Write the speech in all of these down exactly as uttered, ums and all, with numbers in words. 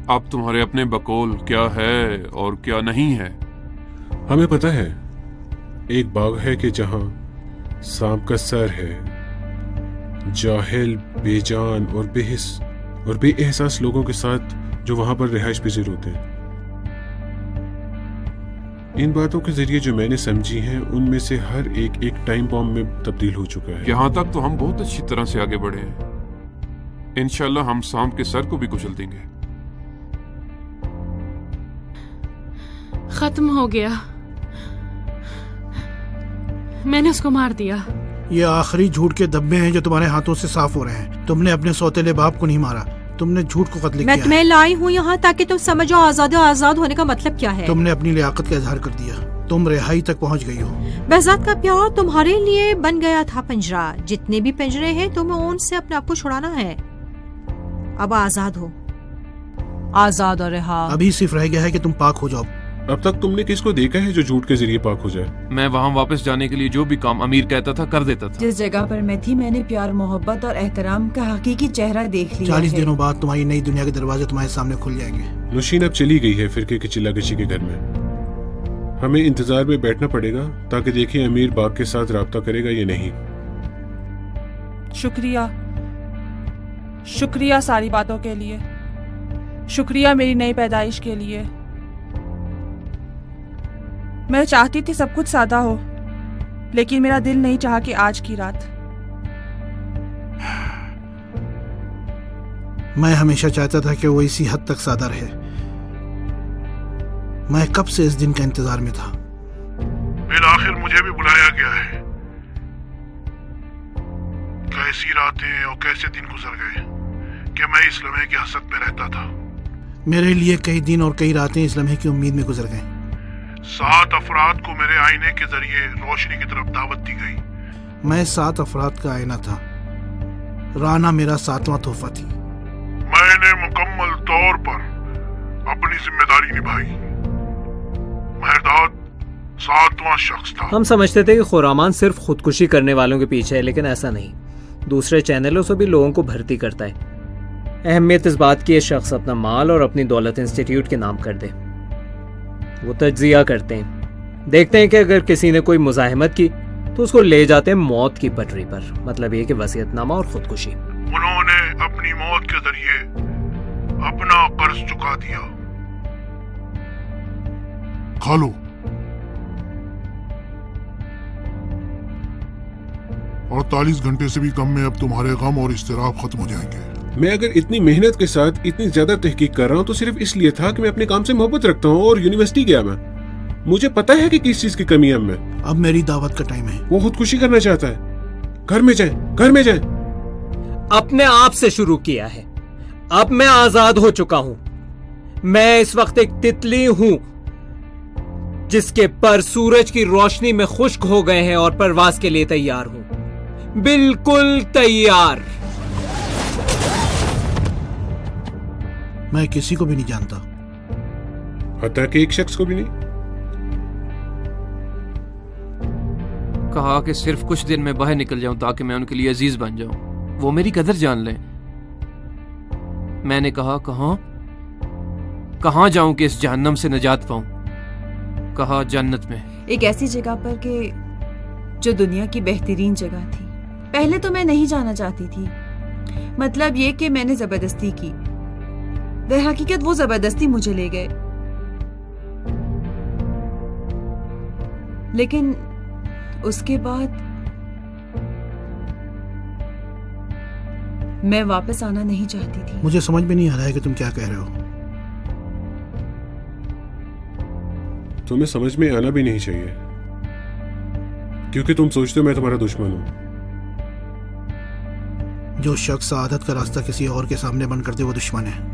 अब तुम्हारे अपने बकौल क्या है और क्या नहीं है। हमें पता है एक बाग है कि जहां सांप का सर है, जाहिल, बेजान और बेहिस और बेएहसास लोगों के साथ जो वहां पर रिहाइश पजीर होते हैं। इन बातों के जरिए जो मैंने समझी हैं उनमें से हर एक एक टाइम बॉम्ब में तब्दील हो चुका है। यहाँ तक तो हम बहुत अच्छी तरह से आगे बढ़े हैं। इंशाल्लाह हम सांप के सर को भी कुचल देंगे। खत्म हो गया, मैंने उसको मार दिया। ये आखिरी झूठ के धब्बे हैं जो तुम्हारे हाथों से साफ हो रहे हैं। तुमने अपने सौतेले बाप को नहीं मारा, तुमने झूठ को कत्ल किया। मैं तुम्हें लाई हूँ यहाँ ताकि तुम समझो आजाद और आजाद होने का मतलब क्या है। तुमने अपनी लियाकत का इजहार कर दिया, तुम रिहाई तक पहुँच गई हो। बेहजाद का प्यार तुम्हारे लिए बन गया था पिंजरा। जितने भी पिंजरे हैं तुम्हें उनसे अपने आप को छुड़ाना है। अब आजाद हो, आजाद और रिहा। अभी सिर्फ रह गया है कि तुम पाक हो जाओ। अब तक तुमने किसको देखा है जो झूठ के जरिए पाक हो जाए? मैं वहाँ वापस जाने के लिए जो भी काम अमीर कहता था कर देता था। जिस जगह पर मैं थी मैंने प्यार, मोहब्बत और एहतराम का हकीकी चेहरा देख लिया। चालीस दिनों बाद तुम्हारी नई दुनिया के दरवाजे तुम्हारे सामने खुल जाएंगे। नुशीन अब चली गई है फिरके की चिल्लागशी के घर में। हमें इंतजार में बैठना पड़ेगा ताकि देखिए अमीर बाग के साथ राब्ता करेगा या नहीं। शुक्रिया, शुक्रिया सारी बातों के लिए। शुक्रिया मेरी नई पैदाइश के लिए। मैं चाहती थी सब कुछ सादा हो, लेकिन मेरा दिल नहीं चाहा कि आज की रात। मैं हमेशा चाहता था कि वो इसी हद तक सादा रहे। मैं कब से इस दिन का इंतजार में था। फिर आखिर मुझे भी बुलाया गया है। कैसी रातें और कैसे दिन गुजर गए कि मैं इस लम्हे की हसरत में रहता था। मेरे लिए कई दिन और कई रातें इस लम्हे की उम्मीद में गुजर गए। सात अफराद को मेरे आईने के जरिए रोशनी की तरफ दावत दी गई। मैं सात अफराद का आईना था। राना मेरा सातवां तोहफा थी। मैंने मुकम्मल तौर पर अपनी जिम्मेदारी निभाई। महरदाद सातवां शख्स था। हम समझते थे कि खुरामान सिर्फ खुदकुशी करने वालों के पीछे है, लेकिन ऐसा नहीं। दूसरे चैनलों से भी लोगों को भर्ती करता है। अहमियत इस बात की ये शख्स अपना माल और अपनी दौलत इंस्टीट्यूट के नाम कर दे। वो तज्जिया करते हैं, देखते हैं कि अगर किसी ने कोई मुजाहिमत की तो उसको ले जाते हैं मौत की पटरी पर। मतलब ये कि वसीयतनामा और खुदकुशी। उन्होंने अपनी मौत के जरिए अपना कर्ज चुका दिया। खा लो। अड़तालीस घंटे से भी कम में अब तुम्हारे गम और इस्तिराब खत्म हो जाएंगे। मैं अगर इतनी मेहनत के साथ इतनी ज्यादा तहकीक कर रहा हूँ तो सिर्फ इसलिए था कि मैं अपने काम से मोहब्बत रखता हूँ और यूनिवर्सिटी गया मैं। मुझे पता है कि किस चीज की कमी है मैं। अब मेरी दावत का टाइम है। वो खुदकुशी करना चाहता है। घर में जाए, घर में जाए। अपने आप से शुरू किया है। अब मैं आजाद हो चुका हूं। मैं इस वक्त एक तितली हूं जिसके पर सूरज की रोशनी में खुश्क हो गए हैं और परवाज के लिए तैयार हूं, बिल्कुल तैयार। मैं किसी को भी नहीं जानता, हत्ता कि एक शख्स को भी नहीं। कहा कि सिर्फ कुछ दिन में बाहर निकल जाऊं ताकि मैं उनके लिए अजीज बन जाऊं, वो मेरी कदर जान लें। मैंने कहा कहां कहां जाऊं कि इस जहन्नम से निजात पाऊं। कहा जन्नत में, एक ऐसी जगह पर कि जो दुनिया की बेहतरीन जगह थी। पहले तो मैं नहीं जाना चाहती थी। मतलब ये कि मैंने जबरदस्ती की। दर हकीकत वो जबरदस्ती मुझे ले गए। लेकिन उसके बाद मैं वापस आना नहीं चाहती थी। मुझे समझ में नहीं आ रहा है कि तुम क्या कह रहे हो। तुम्हें समझ में आना भी नहीं चाहिए, क्योंकि तुम सोचते हो मैं तुम्हारा दुश्मन हूं। जो शख्स आदत का रास्ता किसी और के सामने बंद करते वो दुश्मन है।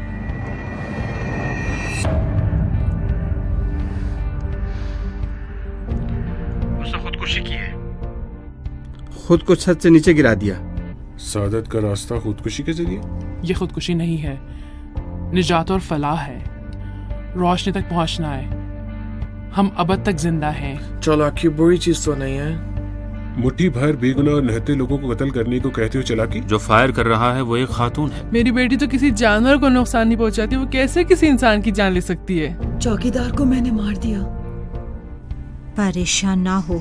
उसने खुदकुशी की है। खुद को छत से नीचे गिरा दिया। सादत का रास्ता खुदकुशी के जरिए? ये खुदकुशी नहीं है, निजात और फलाह है। रोशनी तक पहुंचना है। हम अब तक जिंदा हैं। चालाकी बुरी चीज तो नहीं है। मुट्ठी भर बेगुनाह और नहते लोगों को कत्ल करने को कहते हो चालाकी? जो फायर कर रहा है वो एक खातून है। मेरी बेटी तो किसी जानवर को नुकसान नहीं पहुंचाती, वो कैसे किसी इंसान की जान ले सकती है? चौकीदार को मैंने मार दिया। परेशान ना हो।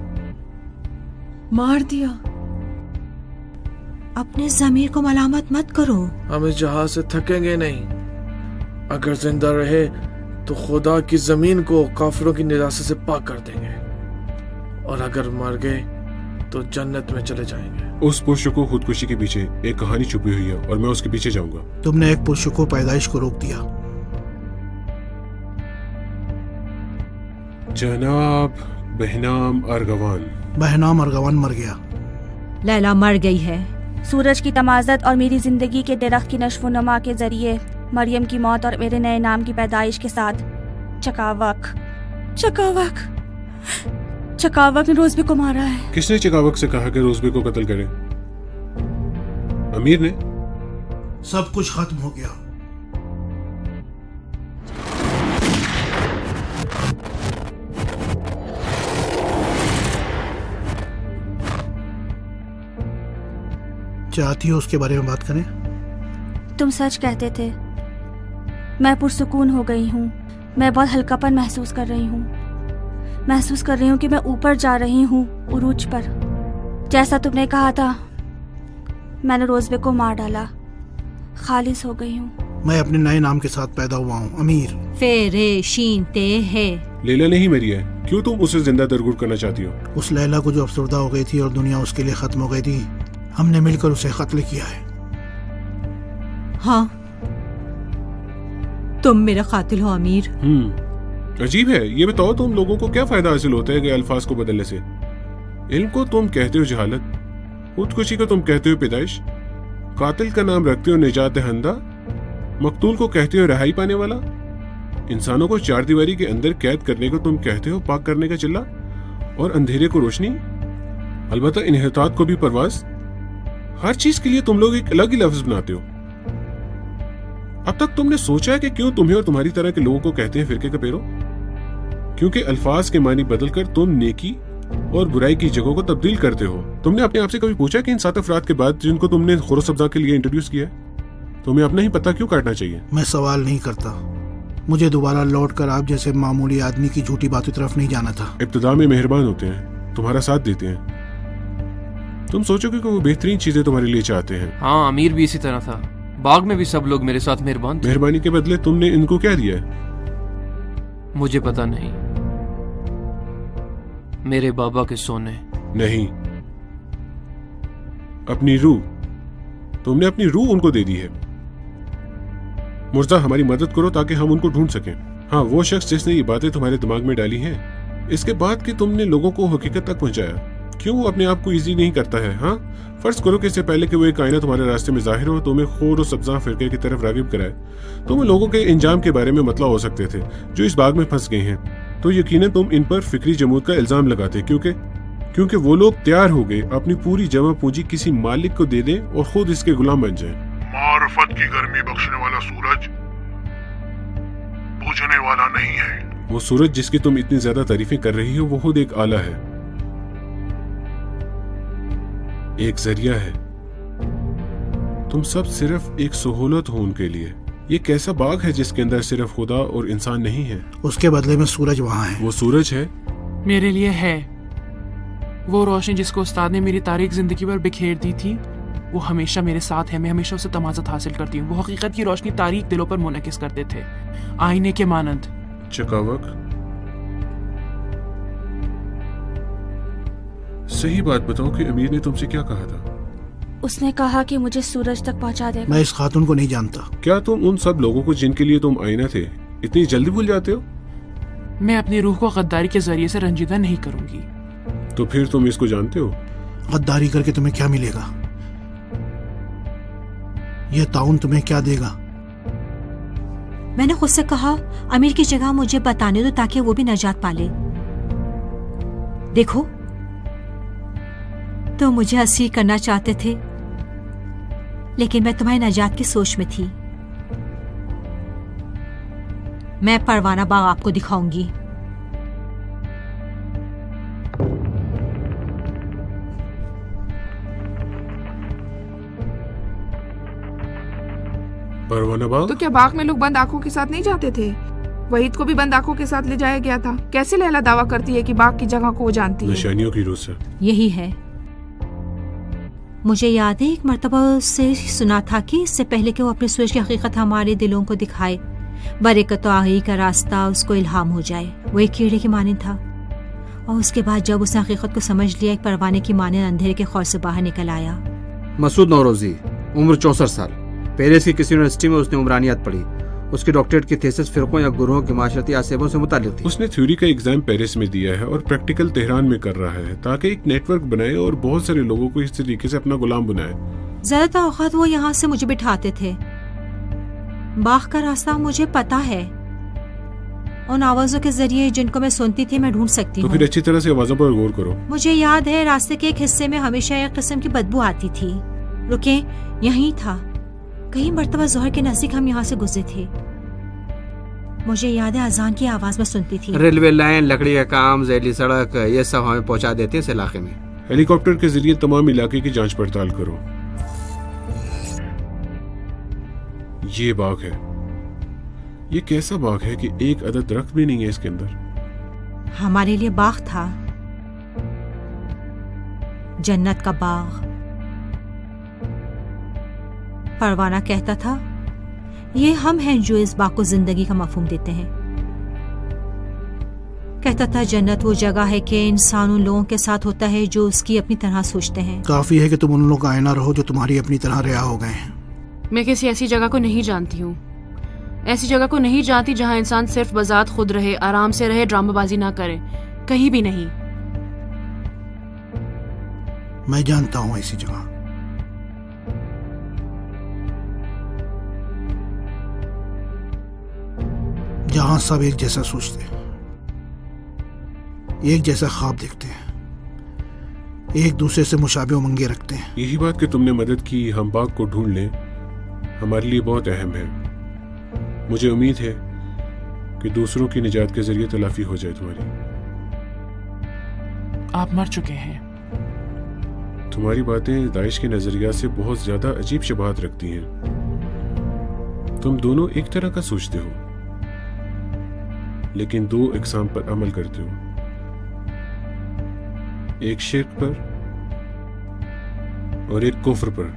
मार दिया। अपने जमीर को मलामत मत करो। हम इस जहाज से थकेंगे नहीं। अगर जिंदा रहे तो खुदा की जमीन को काफिरों की निराशा से पाक कर देंगे, और अगर मर गए तो जन्नत में चले जाएंगे। उस पुरुष को खुदकुशी के पीछे एक कहानी छुपी हुई है और मैं उसके पीछे जाऊंगा। तुमने एक पुरुष को पैदाइश को रोक दिया। जनाब बहनाम अर्गवान। बहनाम अर्गवान मर गया। लैला मर गई है। सूरज की तमाज़त और मेरी जिंदगी के दरख्त की नश्व नमा के जरिए मरियम की मौत और मेरे नए नाम की पैदाइश के साथ चकावक चकावक चकावक ने रोज़बे को मारा है। किसने चकावक से कहा कि रोज़बे को कत्ल करे? अमीर ने। सब कुछ खत्म हो गया। चाहती हो उसके बारे में बात करें? तुम सच कहते थे। मैं पुरसुकून हो गई हूँ। मैं बहुत हल्कापन महसूस कर रही हूँ। महसूस कर रही हूँ कि मैं ऊपर जा रही हूँ, उरूज पर। जैसा तुमने कहा था, मैंने रोज़बे को मार डाला। खालिस हो गई हूँ। मैं अपने नए नाम के साथ पैदा हुआ हूँ, अमीर। फेरे शीन ते है। लैला नहीं मरी है, क्यों तुम उसे जिंदा दरगुर करना चाहती हो? उस लैला को जो अफसरदा हो गई थी और दुनिया उसके लिए खत्म हो गई थी, हमने मिलकर उसे कत्ल किया है। हाँ, तुम मेरा कातिल हो अमीर। हम्म, अजीब है। ये बताओ, तुम लोगों को क्या फायदा हासिल होता है कि अल्फाज को बदलने से? इल्म को तुम कहते हो जहालत, खुदकुशी को तुम कहते हो पैदाइश, कातिल का नाम रखते हो निजात दहंदा, मकतूल को कहते हो रिहाई पाने वाला, इंसानों को चार दीवारी के अंदर कैद करने को तुम कहते हो पाक करने का चिल्ला, और अंधेरे को रोशनी, अलबत्ता इन्हितात को भी परवाज। हर चीज के लिए तुम लोग एक अलग ही लफ्ज बनाते हो। अब तक तुमने सोचा है कि क्यों तुम्हें और तुम्हारी तरह के लोगों को कहते हैं फिरके कपेरो? क्योंकि अल्फाज के मानी बदलकर तुम नेकी और बुराई की जगहों को तब्दील करते हो। तुमने अपने आप से कभी पूछा कि इन सात अफराद के बाद जिनको तुमने खुरो सब्जा के लिए इंट्रोड्यूस किया है, तुम्हें अपना ही पता क्यों काटना चाहिए? मैं सवाल नहीं करता। मुझे दोबारा लौट कर आप जैसे मामूली आदमी की झूठी बातों तरफ नहीं जाना था। इब्तिदा में मेहरबान होते हैं, तुम्हारा साथ देते हैं। तुम सोचोगे कि वो बेहतरीन चीजें तुम्हारे लिए चाहते हैं। हाँ, अमीर भी इसी तरह था। बाग में भी सब लोग मेरे साथ मेहरबान थे। मेहरबानी के बदले तुमने इनको क्या दिया है? मुझे पता नहीं। मेरे बाबा के सोने नहीं, अपनी रूह। तुमने अपनी रूह उनको दे दी है। मुर्जा, हमारी मदद करो ताकि हम उनको ढूंढ सकें। हाँ, वो शख्स जिसने ये बातें तुम्हारे दिमाग में डाली हैं, इसके बाद कि तुमने लोगों को हकीकत तक पहुंचाया। क्यों वो अपने आप को इजी नहीं करता है? हाँ, फर्ज करो कि इससे पहले कि वो एक आईना तुम्हारे रास्ते में जाहिर हो, तुम्हें खोर और सब्जा फिरके की तरफ रागिब कराए, तुम लोगों के इंजाम के बारे में मतला हो सकते थे जो इस बाग में फंस गए हैं। तो यकीनन तुम इन पर फिक्री जमूद का इल्जाम लगाते, क्योंकि क्योंकि वो लोग तैयार हो गए अपनी पूरी जमा पूंजी किसी मालिक को दे दें और खुद इसके गुलाम बन जाएं। मारिफत की गर्मी बख्शने वाला सूरज बुझने वाला नहीं है। वो सूरज जिसकी तुम इतनी ज्यादा तारीफें कर रही हो, वो खुद एक आला है, एक जरिया है। तुम सब सिर्फ एक सहूलत हो उनके लिए। ये कैसा बाग है जिसके अंदर सिर्फ खुदा और इंसान नहीं है? उसके बदले में सूरज वहाँ है। वो सूरज है मेरे लिए है। वो रोशनी जिसको उस्ताद ने मेरी तारीख जिंदगी पर बिखेर दी थी, वो हमेशा मेरे साथ है। मैं हमेशा उससे तमाज़त हासिल करती हूँ। वो हकीकत की रोशनी तारीख दिलों पर मुनकिस करते थे, आईने के मानंद। चकावक, सही बात बताओ कि अमीर ने तुमसे क्या कहा था? उसने कहा कि मुझे सूरज तक पहुंचा देगा। मैं इस खातून को नहीं जानता। क्या तुम उन सब लोगों को जिनके लिए तुम आईना थे इतनी जल्दी भूल जाते हो? मैं अपनी रूह को गद्दारी के जरिए से रंजीदा नहीं करूंगी। तो फिर तुम इसको जानते हो? गद्दारी करके तुम्हें क्या मिलेगा? यह ताउन तुम्हें क्या देगा? मैंने खुद से कहा अमीर की जगह मुझे बताने दो ताकि वो भी नजात पाले। देखो, तो मुझे असीर करना चाहते थे, लेकिन मैं तुम्हारी नजात की सोच में थी। मैं परवाना बाग आपको दिखाऊंगी। परवाना बाग? तो क्या बाग में लोग बंद आंखों के साथ नहीं जाते थे? वहीद को भी बंद आंखों के साथ ले जाया गया था। कैसे लैला दावा करती है कि बाग की जगह को वो जानती है? निशानियों की रूह से। यही है। मुझे याद है एक मर्तबा से सुना था कि इससे पहले कि वो अपनी सोच की हकीकत हमारे दिलों को दिखाए, बरकत आही का रास्ता उसको इल्हाम हो जाए। वो एक कीड़े की मानिंद था और उसके बाद जब उसने हकीकत को समझ लिया, एक परवाने की मानिंद अंधेरे के खौफ से बाहर निकल आया। मसूद नौरोजी, उम्र चौसठ साल, पेरिस की किसी यूनिवर्सिटी में उसने उमरानियात पढ़ी। उसकी डॉक्टरेट की थीसिस फिरकों या गुरुओं की माशरती आसेबों से मुताल्लिक थी। उसने थ्योरी का एग्जाम पेरिस में दिया है और प्रैक्टिकल तेहरान में कर रहा है, ताकि एक नेटवर्क बनाए और बहुत सारे लोगों को इस तरीके से अपना गुलाम बनाए। ज्यादातर औकात वो यहाँ से मुझे बिठाते थे। बाग का रास्ता मुझे पता है, उन आवाजों के जरिए जिनको मैं सुनती थी मैं ढूंढ सकती हूँ। तो फिर अच्छी तरह से आवाजों पर गौर करो। मुझे याद है रास्ते के एक हिस्से में हमेशा एक किस्म की बदबू आती थी। रुके, यहीं था। कई मर्तबा जोहर के नजदीक हम यहाँ से गुजरे थे। मुझे याद है अजान की आवाज में सुनती थी। रेलवे लाइन, लकड़ी का काम, जैली सड़क, ये सब हमें पहुँचा देते हैं इस इलाके में। हेलीकॉप्टर के जरिए तमाम इलाके की जांच पड़ताल करो। ये बाग है। ये कैसा बाग है कि एक अदद दरख्त भी नहीं है इसके अंदर। हमारे लिए बाग था, जन्नत का बाग। परवाना कहता था ये हम हैं जो इस बाग को जिंदगी का मफहूम देते हैं। कहता था जन्नत वो जगह है कि इंसान उन लोगों के साथ होता है जो उसकी अपनी तरह सोचते हैं। काफी है कि तुम उन लोगों का आईना रहो जो तुम्हारी अपनी तरह रिहा हो गए हैं। मैं किसी ऐसी जगह को नहीं जानती हूँ। ऐसी जगह को नहीं जानती जहाँ इंसान सिर्फ बजात खुद रहे, आराम से रहे, ड्रामाबाजी ना करे। कहीं भी नहीं। मैं जानता हूँ ऐसी जगह। जहां सब एक जैसा सोचते हैं, एक जैसा ख्वाब देखते हैं, एक दूसरे से मुशाबे उमंगे रखते हैं। यही बात कि तुमने मदद की हम बाग को ढूंढ लें हमारे लिए बहुत अहम है। मुझे उम्मीद है कि दूसरों की निजात के जरिए तलाफी हो जाए तुम्हारी। आप मर चुके हैं। तुम्हारी बातें दाइश के नजरिया से बहुत ज्यादा अजीब शबाहत रखती हैं। तुम दोनों एक तरह का सोचते हो, लेकिन दो इकसाम पर अमल करते हो, एक शिर्क पर और एक कुफ्र पर।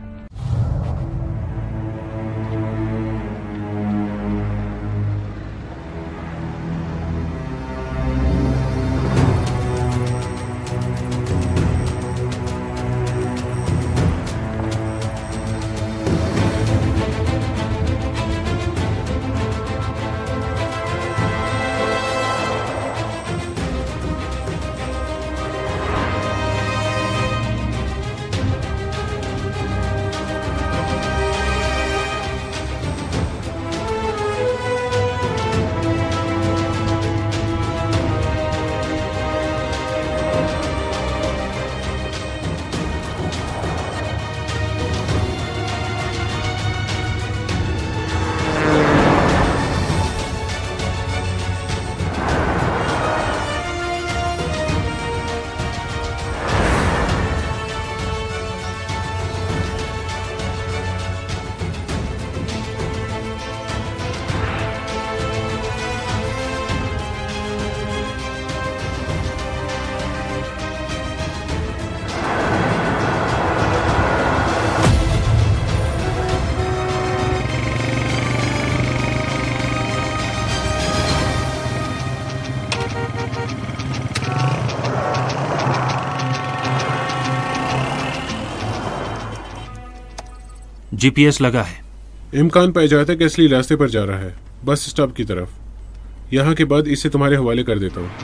जीपीएस लगा है। इम्कान पाया जाता है कि असली रास्ते पर जा रहा है, बस स्टॉप की तरफ। यहाँ के बाद इसे तुम्हारे हवाले कर देता हूँ।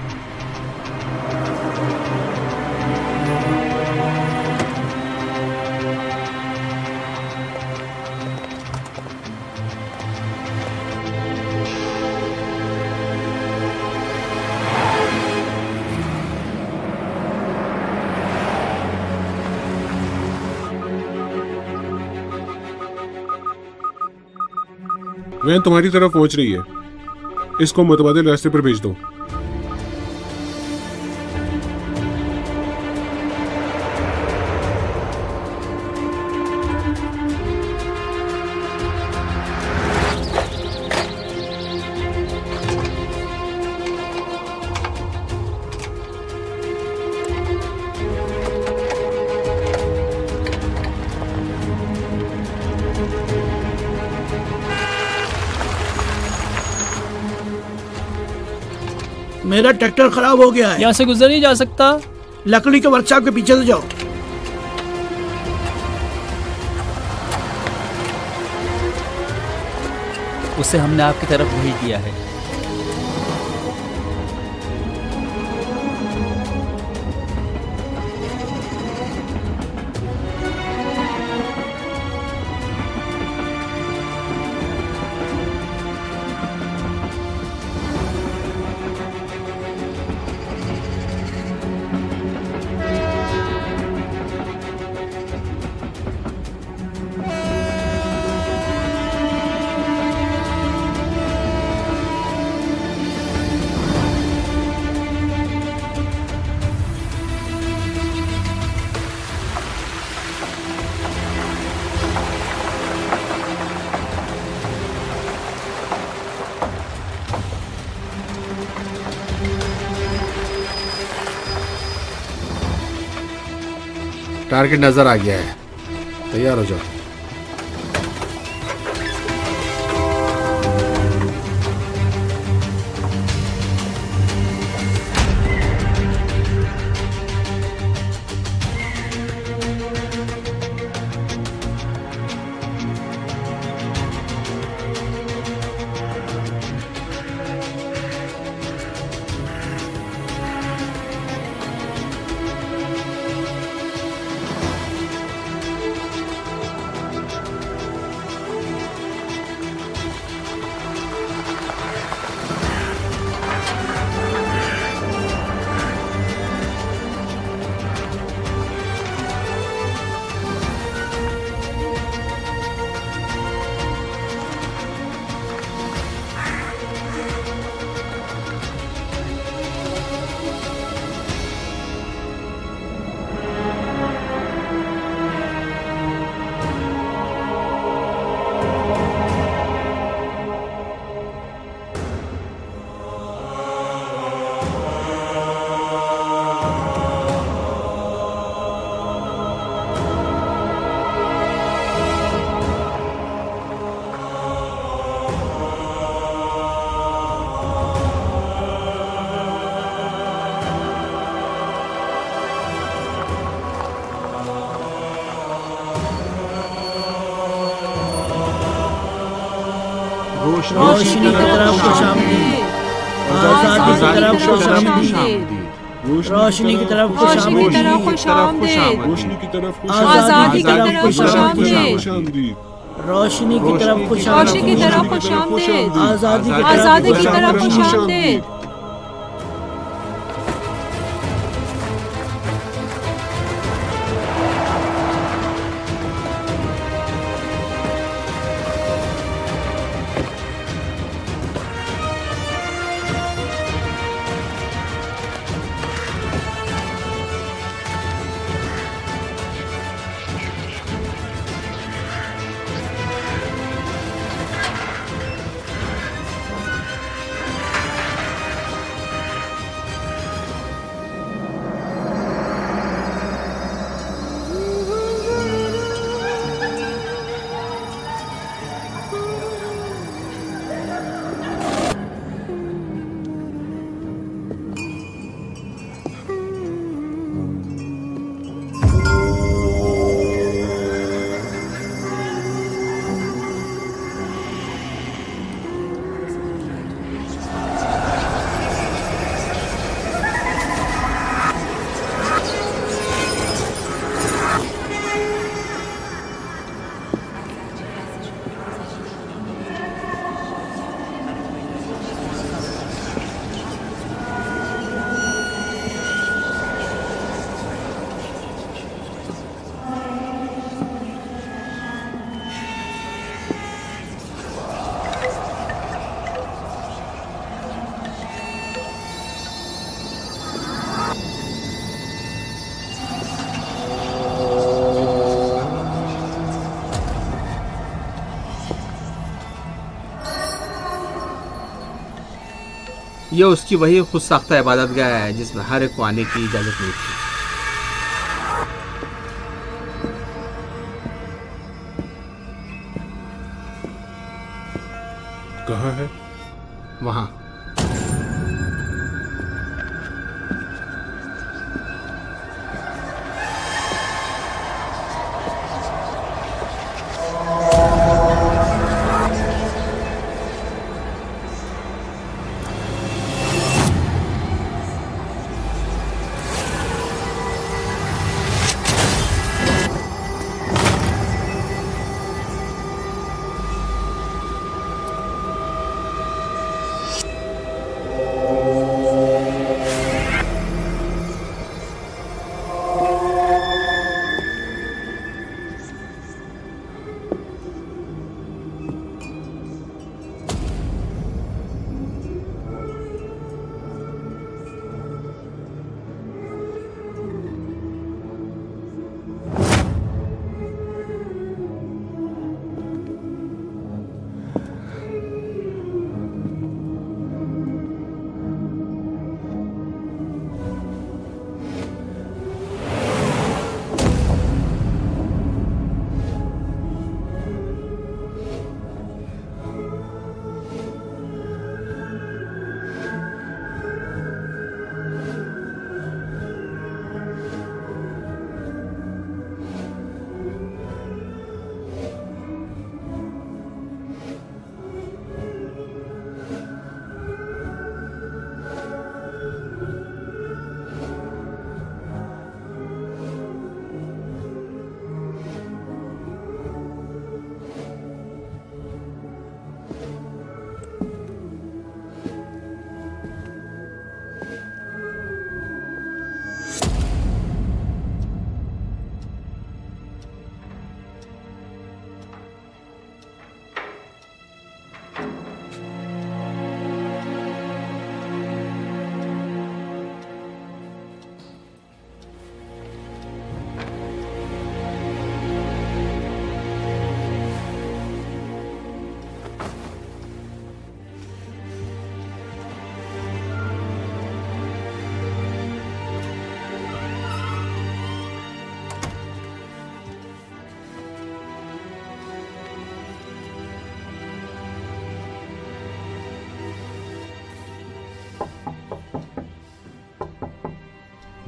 वैन तुम्हारी तरफ पहुंच रही है, इसको मुतबादिल रास्ते पर भेज दो। मेरा ट्रैक्टर खराब हो गया है। यहाँ से गुजर नहीं जा सकता। लकड़ी के वर्कशॉप के पीछे से जाओ। उसे हमने आपकी तरफ भेज दिया है। टारगेट नजर आ गया है, तैयार हो जाओ। रोशनी की तरफ खुशामदीद, आजादी की तरफ खुशामदीद, रोशनी की तरफ खुशामदीद, रोशनी की तरफ आजादी की तरफ खुशामदीद, रोशनी की तरफ खुशामदीद, आजादी की तरफ खुशामदीद। यह उसकी वही खुद साख्ता इबादत गाह है जिसमें हर एक को आने की इजाजत नहीं थी। कहाँ है? वहां।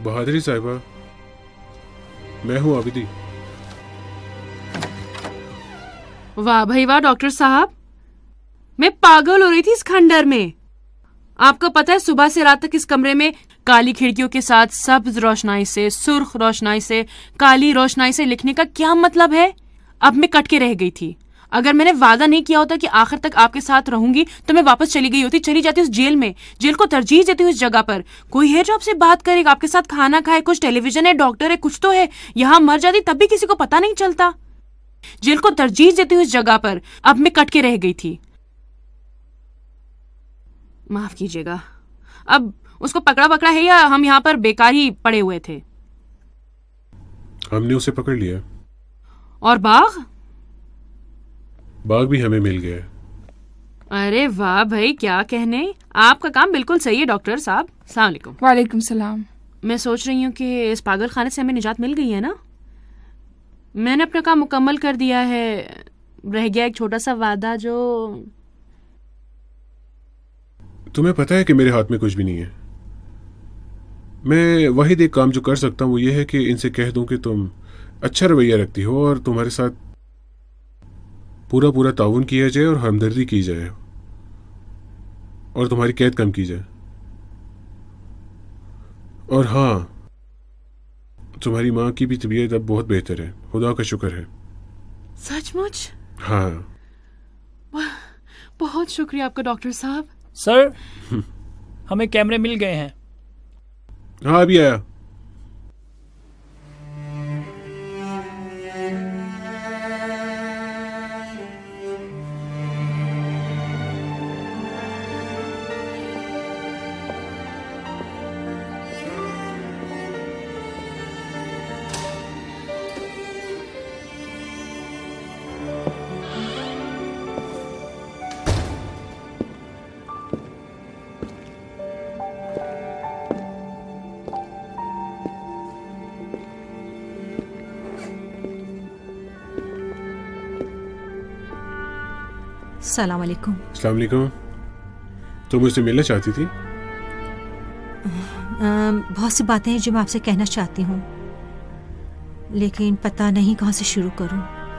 बहादुरी साहिबा, मैं हूं आबिदी। वाह भाई वाह डॉक्टर साहब, मैं पागल हो रही थी इस खंडर में। आपको पता है सुबह से रात तक इस कमरे में काली खिड़कियों के साथ सब्ज रोशनाई से, सुर्ख रोशनाई से, काली रोशनाई से लिखने का क्या मतलब है? अब मैं कट के रह गई थी। अगर मैंने वादा नहीं किया होता कि आखिर तक आपके साथ रहूंगी तो मैं वापस चली गई होती, चली जाती उस जेल में। जेल को तरजीह देती हूँ इस जगह पर। कोई है जो आपसे बात करेगा, आपके साथ खाना खाए, कुछ टेलीविजन है, डॉक्टर है, कुछ तो है। यहाँ मर जाती तब भी किसी को पता नहीं चलता। जेल को तरजीह देती हूँ इस जगह पर। अब मैं कट के रह गई थी, माफ कीजिएगा। अब उसको पकड़ा पकड़ा है या हम यहाँ पर बेकार ही पड़े हुए थे? हमने उसे पकड़ लिया। और बाग? बाग भी हमें मिल गया। अरे वाह भाई, क्या कहने। आपका काम बिल्कुल सही है डॉक्टर साहब। अस्सलाम वालेकुम। वालेकुम सलाम। मैं सोच रही हूँ कि इस पागल खाने से हमें निजात मिल गई है ना। मैंने अपना काम मुकम्मल कर दिया है, रह गया एक छोटा सा वादा जो। तुम्हें पता है कि मेरे हाथ में कुछ भी नहीं है। मैं वाहिद एक काम जो कर सकता हूँ वो ये है कि इनसे कह दूं कि तुम अच्छा रवैया रखती हो और तुम्हारे साथ पूरा पूरा ताउन किया जाए और हमदर्दी की जाए और तुम्हारी कैद कम की जाए। और हाँ, तुम्हारी माँ की भी तबीयत अब बहुत बेहतर है, खुदा का शुक्र है। सचमुच? हाँ। बहुत शुक्रिया आपका डॉक्टर साहब। सर, हमें कैमरे मिल गए हैं। हाँ, अभी आया। सलाम अलैकुम। अस्सलाम वालेकुम। तुम मुझसे मिलना चाहती थी? बहुत सी बातें हैं जो मैं आपसे कहना चाहती हूँ, लेकिन पता नहीं कहाँ से शुरू करूँ।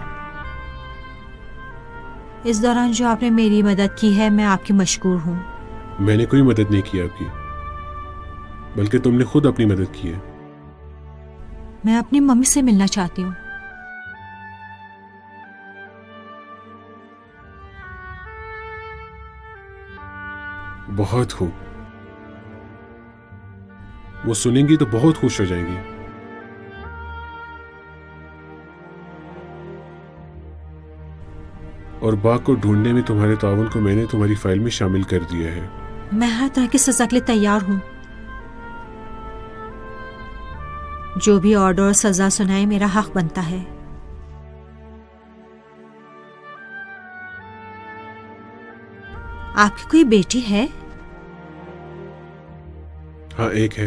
इस दौरान जो आपने मेरी मदद की है, मैं आपकी मशकूर हूँ। मैंने कोई मदद नहीं की आपकी, बल्कि तुमने खुद अपनी मदद की है। मैं अपनी मम्मी से मिलना चाहती हूँ। बहुत खूब, वो सुनेंगी तो बहुत खुश हो जाएंगी। और बाग को ढूंढने में तुम्हारे ताउन को मैंने तुम्हारी फाइल में शामिल कर दिया है। मैं हर तरह की सजा के लिए तैयार हूँ। जो भी ऑर्डर और सजा सुनाए, मेरा हक बनता है। आपकी कोई बेटी है? हाँ, एक है।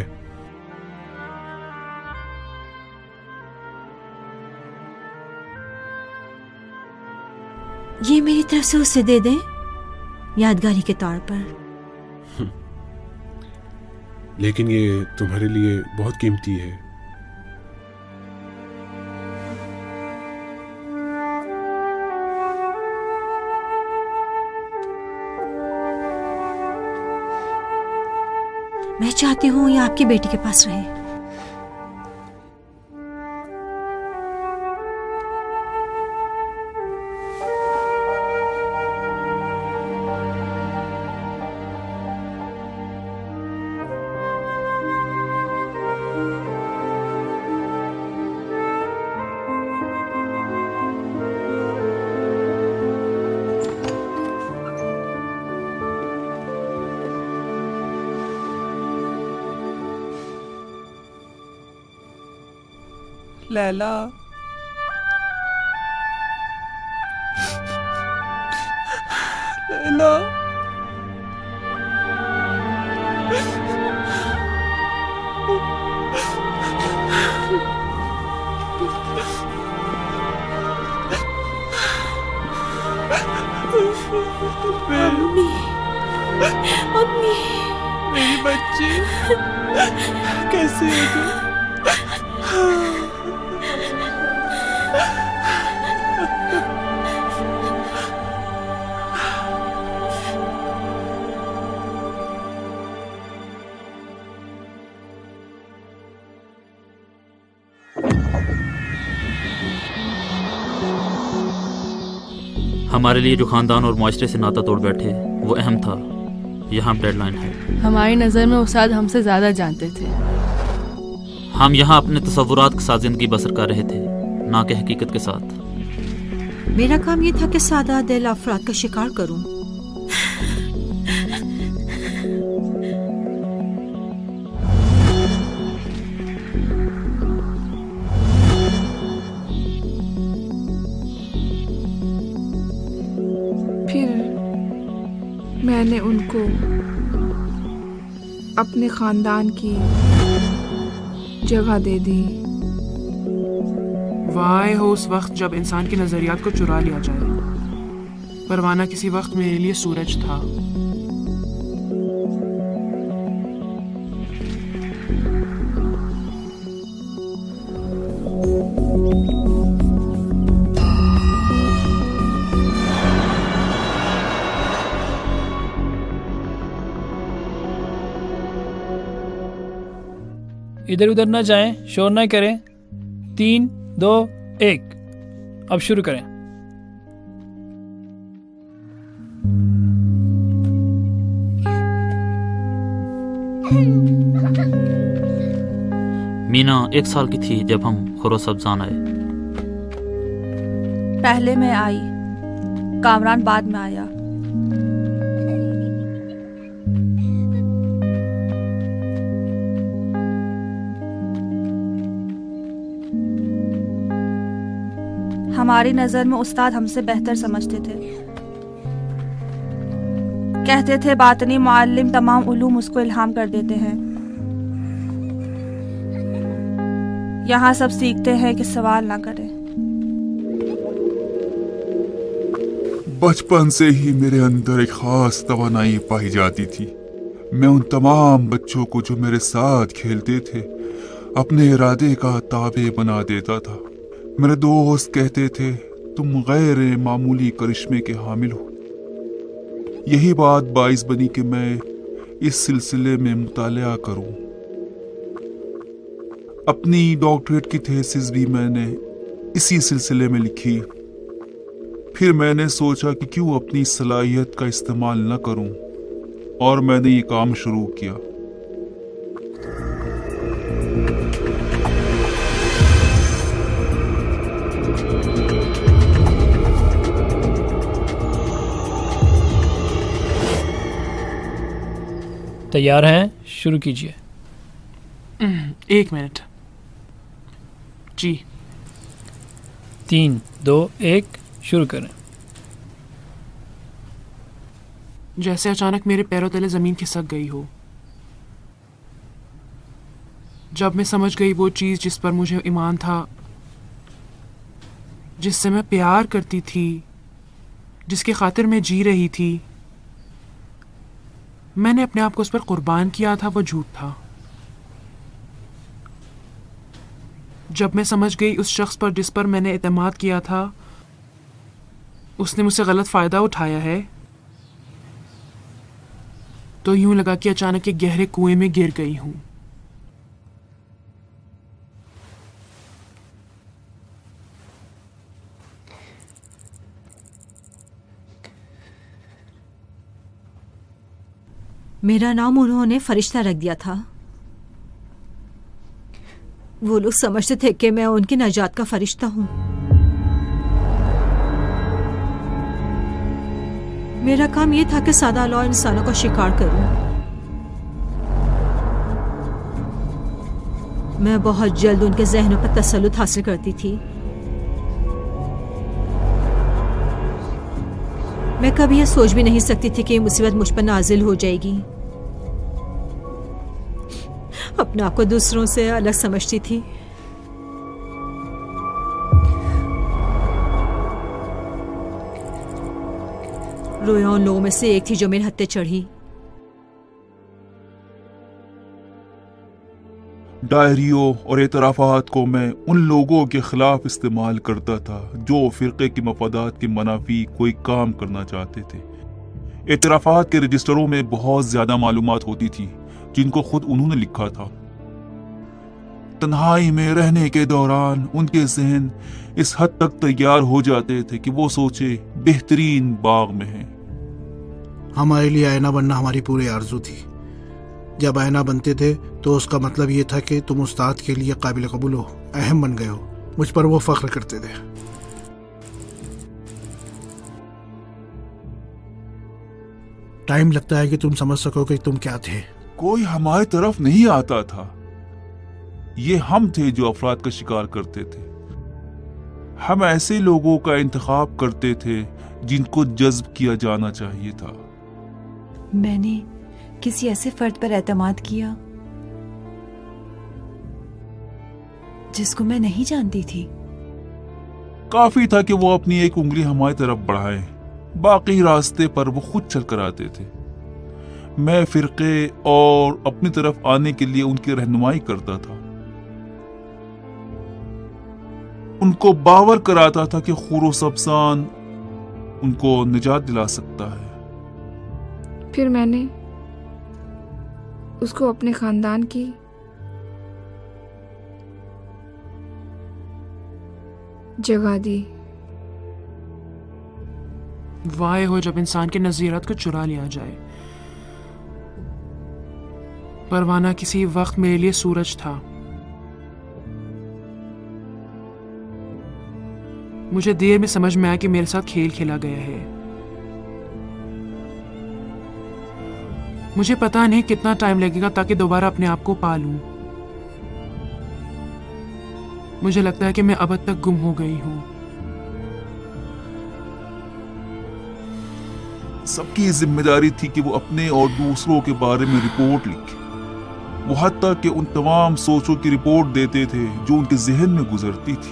ये मेरी तरफ से उसे दे दें, यादगारी के तौर पर। लेकिन ये तुम्हारे लिए बहुत कीमती है। मैं चाहती हूँ ये आपकी बेटी के पास रहे। लैला, लैला, मम्मी, मम्मी, मेरी बच्ची कैसे है तू? हमारे लिए जो खानदान और मुआशरे से नाता तोड़ बैठे वो अहम था। यहाँ डेडलाइन है। हमारी नज़र में उस्ताद हमसे ज़्यादा जानते थे। हम यहाँ अपने तसव्वुरात के साथ जिंदगी बसर कर रहे थे, ना कि हकीकत के साथ। मेरा काम ये था कि सादा दिल अफराद का शिकार करूं। मैंने उनको अपने खानदान की जगह दे दी। वाह हो उस वक्त जब इंसान के नजरियात को चुरा लिया जाए। परवाना किसी वक्त मेरे लिए सूरज था। इधर उधर ना जाएं, शोर ना करें। तीन दो एक, अब शुरू करें। मीना एक साल की थी जब हम खुरोसब्जान आए। पहले मैं आई, कामरान बाद में आया। हमारी नजर में उस्ताद हमसे बेहतर समझते थे। कहते थे बातनी मुअल्लिम तमाम उलूम उसको इल्हाम कर देते हैं। यहाँ सब सीखते हैं कि सवाल ना करें। बचपन से ही मेरे अंदर एक खास तवानाई पाई जाती थी। मैं उन तमाम बच्चों को जो मेरे साथ खेलते थे अपने इरादे का ताबे बना देता था। मेरे दोस्त कहते थे तुम गैर मामूली करिश्मे के हामिल हो। यही बात बाइस बनी कि मैं इस सिलसिले में मुतालिया करूं। अपनी डॉक्टरेट की थीसिस भी मैंने इसी सिलसिले में लिखी। फिर मैंने सोचा कि क्यों अपनी सलाहियत का इस्तेमाल न करूं, और मैंने ये काम शुरू किया। तैयार हैं? शुरू कीजिए। एक मिनट जी। तीन दो एक, शुरू करें। जैसे अचानक मेरे पैरों तले जमीन खिसक गई हो। जब मैं समझ गई वो चीज जिस पर मुझे ईमान था, जिससे मैं प्यार करती थी, जिसके खातिर मैं जी रही थी, मैंने अपने आप को उस पर कुर्बान किया था, वो झूठ था। जब मैं समझ गई उस शख्स पर जिस पर मैंने एतमाद किया था उसने मुझसे गलत फायदा उठाया है, तो यूं लगा कि अचानक एक गहरे कुएं में गिर गई हूं। मेरा नाम उन्होंने फरिश्ता रख दिया था। वो लोग समझते थे कि मैं उनकी नजात का फरिश्ता हूं। मेरा काम ये था कि सादा लौ इंसानों का शिकार करूं। मैं बहुत जल्द उनके जहनों पर तसल्लुत हासिल करती थी। मैं कभी यह सोच भी नहीं सकती थी कि ये मुसीबत मुझ पर नाजिल हो जाएगी। अपने आप को दूसरों से अलग समझती थी। रोया उन लोगों में से एक थी जो मेरे हत्थे चढ़ी। डायरियों और एतराफ़ात को मैं उन लोगों के खिलाफ इस्तेमाल करता था जो फ़िरक़े की मफादात के मनाफी कोई काम करना चाहते थे। एतराफ़ात के रजिस्टरों में बहुत ज़्यादा मालूमात होती थी जिनको खुद उन्होंने लिखा था। तन्हाई में रहने के दौरान उनके जहन इस हद तक तैयार हो जाते थे कि वो सोचे बेहतरीन बाग में हैं। हमारे लिए आईना बनना हमारी पूरी आरज़ू थी। जब आईना बनते थे तो उसका मतलब ये था कि तुम उस्ताद के लिए काबिल कबूल हो, अहम बन गए हो। मुझ पर वो फख्र करते थे। टाइम लगता है कि तुम समझ सको कि तुम क्या थे। कोई हमारी तरफ नहीं आता था। ये हम थे जो अफराद का शिकार करते थे। हम ऐसे लोगों का इंतखाब करते थे जिनको जज्ब किया जाना चाहिए था। मैंने किसी ऐसे फर्द पर एतमाद किया जिसको मैं नहीं जानती थी। काफी था कि वो अपनी एक उंगली हमारी तरफ बढ़ाए, बाकी रास्ते पर वो खुद चल कर आते थे। मैं फिरके और अपनी तरफ आने के लिए उनकी रहनुमाई करता था। उनको बावर कराता था कि खुरो सब्सान उनको निजात दिला सकता है। फिर मैंने उसको अपने खानदान की जगह दी। वाह हो जब इंसान के नज़ीरात को चुरा लिया जाए। परवाना किसी वक्त मेरे लिए सूरज था। मुझे देर में समझ में आया कि मेरे साथ खेल खेला गया है। मुझे पता नहीं कितना टाइम लगेगा ताकि दोबारा अपने आप को पालूं। मुझे लगता है कि मैं अब तक गुम हो गई हूं। सबकी जिम्मेदारी थी कि वो अपने और दूसरों के बारे में रिपोर्ट लिखे। वो हत्ता कि उन तमाम सोचों की रिपोर्ट देते थे जो उनके जहन में गुजरती थी।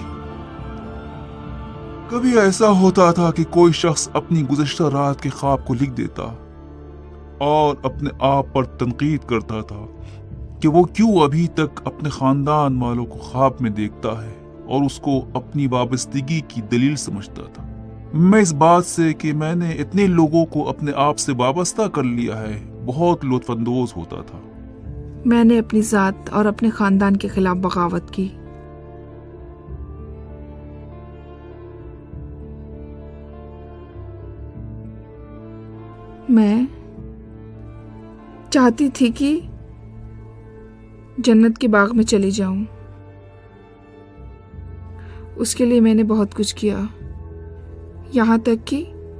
कभी ऐसा होता था कि कोई शख्स अपनी गुज़श्ता रात के ख्वाब को लिख देता और अपने आप पर तनकीद करता था कि वो क्यों अभी तक अपने खानदान वालों को ख्वाब में देखता है और उसको अपनी वाबस्तगी की दलील समझता था। मैं इस बात से कि मैंने इतने लोगों को अपने आप से वाबस्ता कर लिया है बहुत लुत्फानंदोज होता था। मैंने अपनी जात और अपने खानदान के खिलाफ बगावत की। मैं चाहती थी कि जन्नत के बाग में चली जाऊं। उसके लिए मैंने बहुत कुछ किया, यहाँ तक कि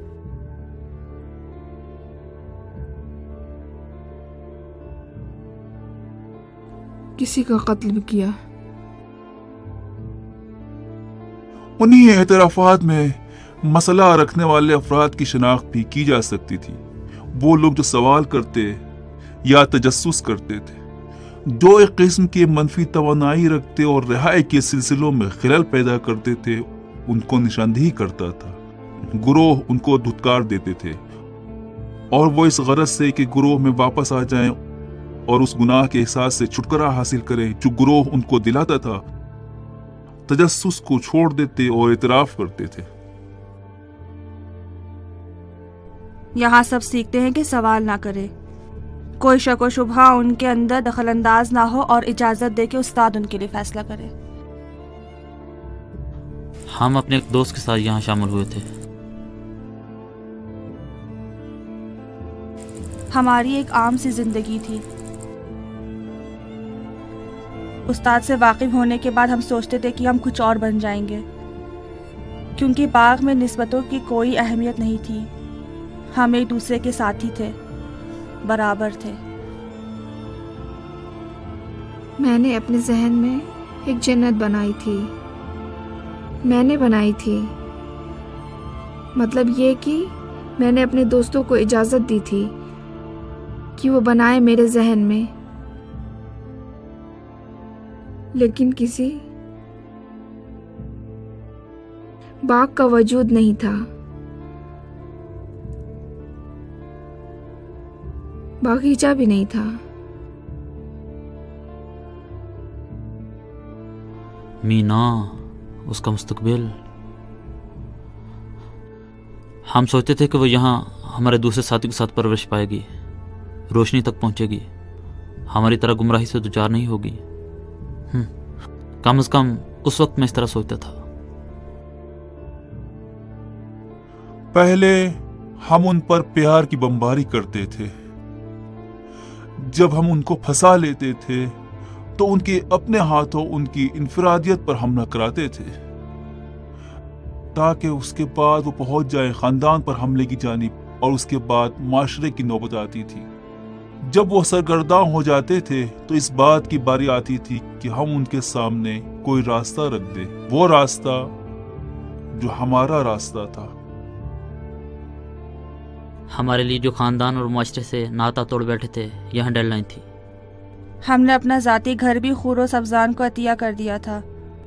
किसी का कत्ल भी किया। उन्हीं एतराफात में मसला रखने वाले अफराद की शिनाख्त भी की जा सकती थी। वो लोग जो सवाल करते या तजस्सुस करते थे, जो एक किस्म की मनफी तवानाई रखते और रिहाई के सिलसिलों में खिलल पैदा करते थे, उनको निशानदेही करता था। गुरोह उनको धुतकार देते थे और वो इस गरज से कि गुरोह में वापस आ जाएं और उस गुनाह के एहसास से छुटकारा हासिल करें जो गुरोह उनको दिलाता था, तजस्सुस को छोड़ देते और इतराफ करते थे। यहाँ सब सीखते हैं कि सवाल ना करें, कोई शक व शुबहा उनके अंदर दखल अंदाज ना हो और इजाजत दे के उस्ताद उनके लिए फैसला करे। हम अपने एक दोस्त के साथ यहाँ शामिल हुए थे। हमारी एक आम सी जिंदगी थी। उस्ताद से वाकिफ होने के बाद हम सोचते थे कि हम कुछ और बन जाएंगे, क्योंकि बाग में निस्बतों की कोई अहमियत नहीं थी। हम एक दूसरे के साथी थे, बराबर थे। मैंने अपने जहन में एक जन्नत बनाई थी। मैंने बनाई थी, मतलब ये कि मैंने अपने दोस्तों को इजाज़त दी थी कि वो बनाए मेरे जहन में, लेकिन किसी बाग का वजूद नहीं था। बागीचा भी नहीं था। मीना, उसका मुस्तकबिल। हम सोचते थे कि वो यहाँ हमारे दूसरे साथी के साथ परवरिश पाएगी, रोशनी तक पहुंचेगी, हमारी तरह गुमराही से दुचार नहीं होगी। कम से कम उस वक्त मैं इस तरह सोचता था। पहले हम उन पर प्यार की बमबारी करते थे। जब हम उनको फंसा लेते थे तो उनके अपने हाथों उनकी इनफरादियत पर हमला कराते थे, ताकि उसके बाद वो पहुंच जाए खानदान पर हमले की जानिब, और उसके बाद माशरे की नौबत आती थी। जब वो सरगर्दां हो जाते थे तो इस बात की बारी आती थी कि हम उनके सामने कोई रास्ता रख दे, वो रास्ता जो हमारा रास्ता था। हमारे लिए जो खानदान और माशरे से नाता तोड़ बैठे थे, यहाँ डेडलाइन थी। हमने अपना जाती घर भी खूरो सब्जान को अतिया कर दिया था।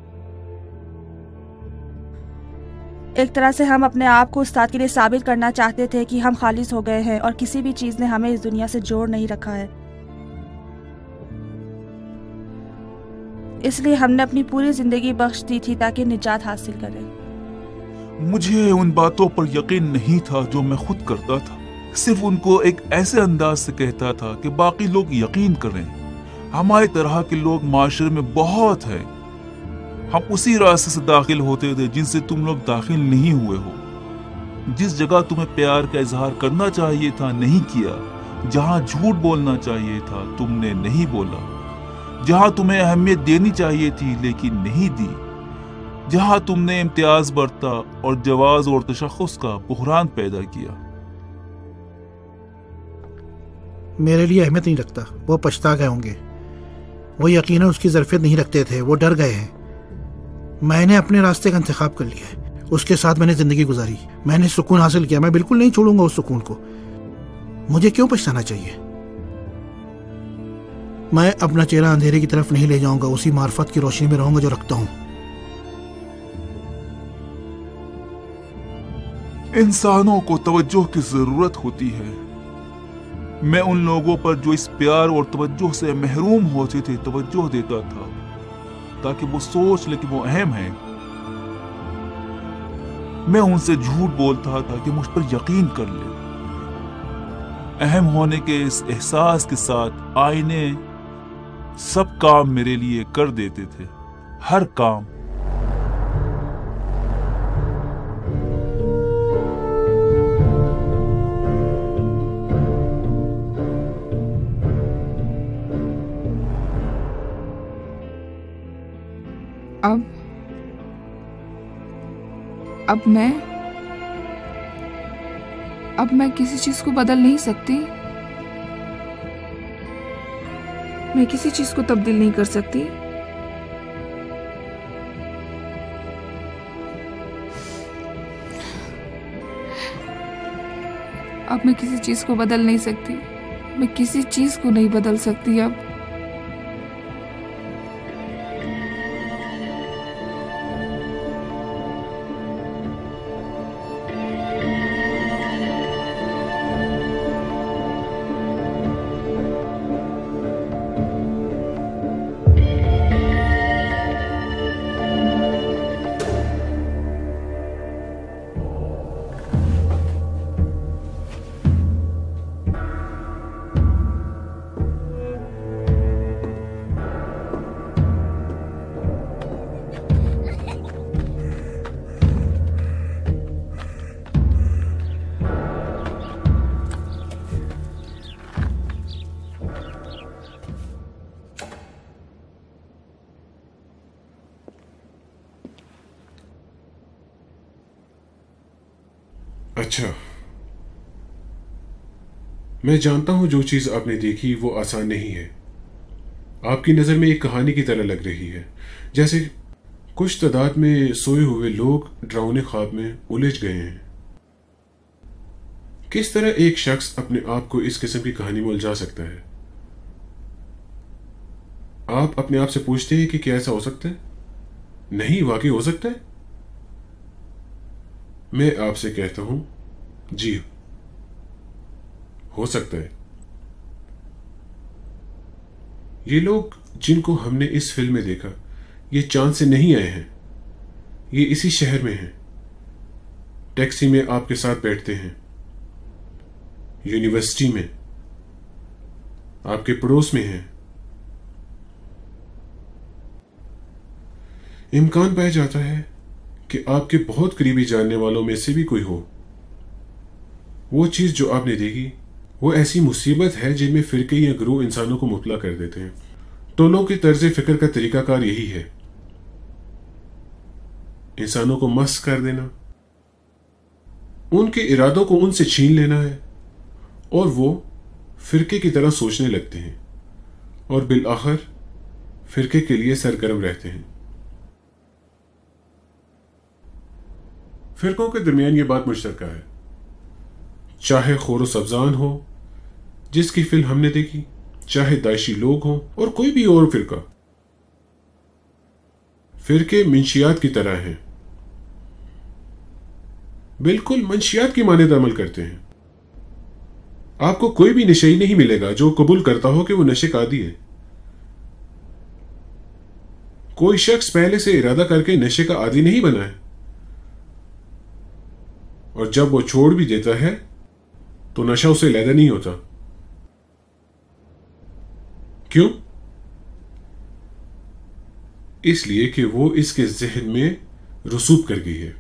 एक तरह से हम अपने आप को उस्ताद के लिए साबित करना चाहते थे कि हम खालिस हो गए हैं और किसी भी चीज ने हमें इस दुनिया से जोड़ नहीं रखा है। इसलिए हमने अपनी पूरी जिंदगी बख्श दी थी ताकि निजात हासिल करें। मुझे उन बातों पर यकीन नहीं था जो मैं खुद करता था। सिर्फ उनको एक ऐसे अंदाज से कहता था कि बाकी लोग यकीन करें। हमारी तरह के लोग माशरे में बहुत हैं। हम उसी रास्ते से दाखिल होते थे जिनसे तुम लोग दाखिल नहीं हुए हो। जिस जगह तुम्हें प्यार का इजहार करना चाहिए था नहीं किया, जहां झूठ बोलना चाहिए था तुमने नहीं बोला, जहां तुम्हें अहमियत देनी चाहिए थी लेकिन नहीं दी, जहां तुमने इम्तियाज बरता और जवाज और तशख्खुस का बुहरान पैदा किया। मेरे लिए अहमियत नहीं रखता, वो पछता गए होंगे। वो यकीनन उसकी ज़रूरत नहीं रखते थे, वो डर गए हैं। मैंने अपने रास्ते का इंतखाब कर लिया है, उसके साथ मैंने जिंदगी गुजारी, मैंने सुकून हासिल किया। मैं बिल्कुल नहीं छोड़ूंगा उस सुकून को। मुझे क्यों पछताना चाहिए? मैं अपना चेहरा अंधेरे की तरफ नहीं ले जाऊंगा, उसी मार्फत की रोशनी में रहूंगा जो रखता हूं। इंसानों को तवज्जो की जरूरत होती है। मैं उन लोगों पर जो इस प्यार और तवज्जो से महरूम होते थे तवज्जो देता था, ताकि वो सोच ले कि वो अहम है। मैं उनसे झूठ बोलता था कि मुझ पर यकीन कर ले। अहम होने के इस एहसास के साथ आईने सब काम मेरे लिए कर देते थे, हर काम। अब अब मैं अब मैं किसी चीज को बदल नहीं सकती। मैं किसी चीज को तब्दील नहीं कर सकती। अब मैं किसी चीज को बदल नहीं सकती। मैं किसी चीज को नहीं बदल सकती अब। अच्छा, मैं जानता हूं जो चीज आपने देखी वो आसान नहीं है। आपकी नजर में एक कहानी की तरह लग रही है, जैसे कुछ तादाद में सोए हुए लोग डरावने ख्वाब में उलझ गए हैं। किस तरह एक शख्स अपने आप को इस किस्म की कहानी में उलझा सकता है? आप अपने आप से पूछते हैं कि क्या ऐसा हो सकता है? नहीं, वाकई हो सकता है। मैं आपसे कहता हूं, जी हो सकता है। ये लोग जिनको हमने इस फिल्म में देखा, ये चांद से नहीं आए हैं, ये इसी शहर में हैं। टैक्सी में आपके साथ बैठते हैं, यूनिवर्सिटी में, आपके पड़ोस में हैं। इम्कान पाया जाता है कि आपके बहुत करीबी जानने वालों में से भी कोई हो। वो चीज जो आपने देखी वो ऐसी मुसीबत है जिनमें फिरके या ग्रोह इंसानों को मुतला कर देते हैं। टोलों के तर्ज फिक्र का तरीकाकार यही है, इंसानों को मस्त कर देना, उनके इरादों को उनसे छीन लेना है और वो फिरके की तरह सोचने लगते हैं और बिल आखिर फिरके के लिए सरगर्म रहते हैं। फिरकों के दरमियान ये बात मुश्तरका है, चाहे खोरो सब्जान हो जिसकी फिल्म हमने देखी, चाहे दाइशी लोग हों और कोई भी और फिरका, फिरके मंशियात की तरह हैं, बिल्कुल मंशियात की मानद अमल करते हैं। आपको कोई भी नशेई नहीं मिलेगा जो कबूल करता हो कि वो नशे का आदी है। कोई शख्स पहले से इरादा करके नशे का आदी नहीं बना है और जब वो छोड़ भी देता है तो नशा उसे लैदा नहीं होता। क्यों? इसलिए कि वो इसके जहन में रसूख कर गई है।